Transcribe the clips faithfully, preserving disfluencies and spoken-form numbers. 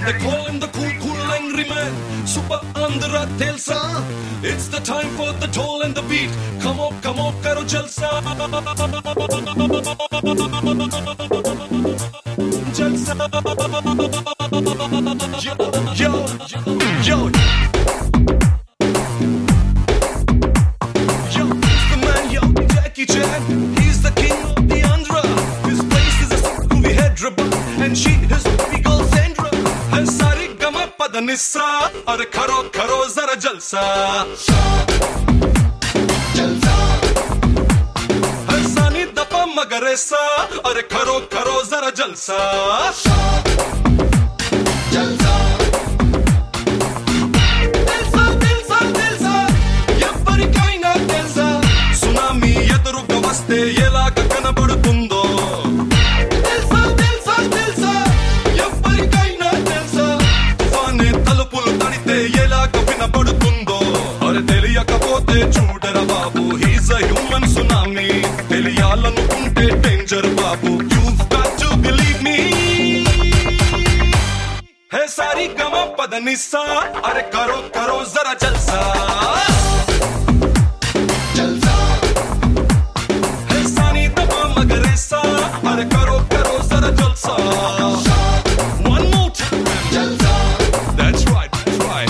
They call him the cool, cool, angry man. Super Andhra Telsa. It's the time for the toll and the beat. Come on, come on, karo jalsa. Jalsa. Yo, yo, yo. Yo, he's the man, yo, Jackie Chan. He's the king of the Andhra. His place is a movie Hyderabad. And she is the girl Sandra. And Sari Gama Padanissa. Are karo karo zara jalsa. Jalsa. And Sani Dapa Magaresa. Are karo karo zara jalsa. Jalsa. Telsa, telsa, telsa. Evarikaina telsa. Tsunami eduruga vaste elaga kanabadutundo. Telsa, telsa, telsa. Evarikaina telsa. Tufane talupulu tadite elaga vinabadutundo. Are teliyakapote chudara babu. He's a human tsunami. Teliyalanukunte danger babu. You've got to believe me. Hey Sari Gama Padanissa. Are karo karo zara jalsa. Jalsa. Hey Sani Dapa Magaresa. Are karo karo zara jalsa. One more time. Jalsa. That's right, that's right.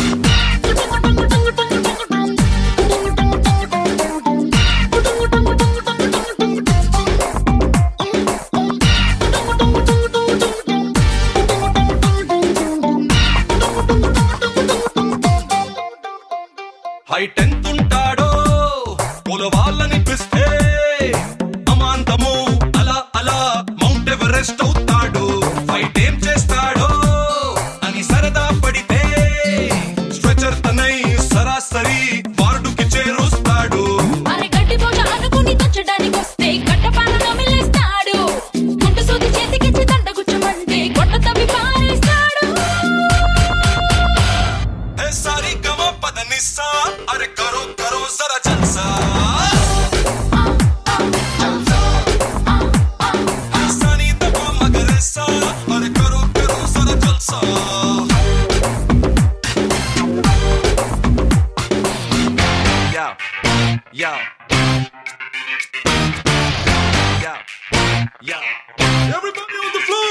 హై tenth ఉంటాడో పొలవాళ్ళని పిస్తే అమాంతము అలా అలా mount Everest అవుతాడు. Fight ఏం చేస్తాడో అని సరదా పడితే స్ట్రెచర్ తనై సరాసరి వార్డుకి చేరుస్తాడు. అరే గట్టి పోట అనుకుని తంచడానికి వస్తే కట్టపాలను మిల్లేస్తాడు. గుండు సూది చేతికిచ్చి దండ గుచ్చమంటే గొడ్డ తవ్వి పారేస్తాడు. హే సారీ గమ పదనిస్సా. అరే కరో కరో జరా జల్సా. హే సానీ దపా మగరెస్సా. అరే కరో కరో జరా జల్సా. Yo, yo, yo, yo. Everybody on the floor.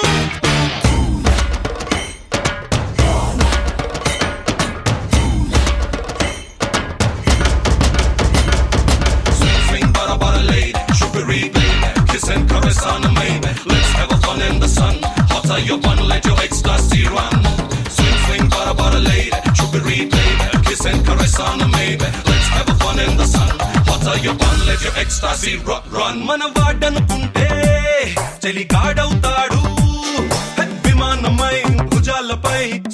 Swing, swing, bada, bada, lady. Sugary baby. Kiss and caress on the baby. Let's have a fun in the sun. Hotter your bun, let your ecstasy run. Swing, swing, bada, bada, lady. Sugary baby. Kiss and caress on the baby. Let's have a fun in the sun. Hotter your bun, let your ecstasy run. run. మనవాడనుకుంటే చెలిగాడవుతాడు. విమానమై భుజాలపై